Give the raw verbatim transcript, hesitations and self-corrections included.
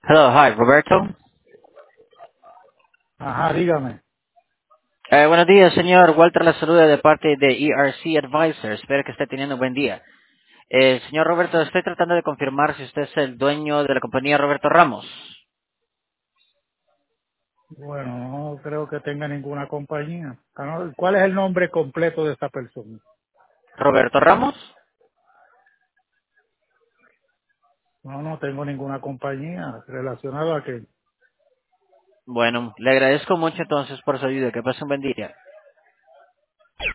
Hello, hi, Roberto. Ajá, dígame. Eh, buenos días, señor. Walter la saluda de parte de E R C Advisors. Espero que esté teniendo un buen día. Eh, señor Roberto, estoy tratando de confirmar si usted es el dueño de la compañía Roberto Ramos. Bueno, no creo que tenga ninguna compañía. Ah, no, ¿cuál es el nombre completo de esta persona? ¿Roberto Ramos? No, no tengo ninguna compañía relacionada a que... Bueno, le agradezco mucho entonces por su ayuda. Que pase un buen día.